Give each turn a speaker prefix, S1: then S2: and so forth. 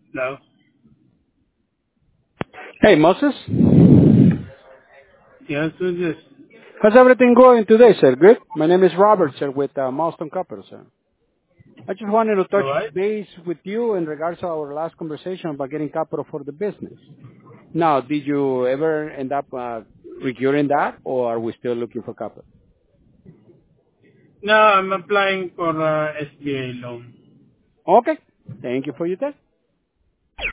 S1: No.
S2: Hey, Moses.
S1: Yes, who's this?
S2: How's everything going today, sir? Good? My name is Robert, sir, with Milestone Capital, sir. I just wanted to
S1: All
S2: touch
S1: right.
S2: base with you in regards to our last conversation about getting capital for the business. Now, did you ever end up recurring that, or are we still looking for capital?
S1: No, I'm applying for SBA loan.
S2: Okay. Thank you for your time.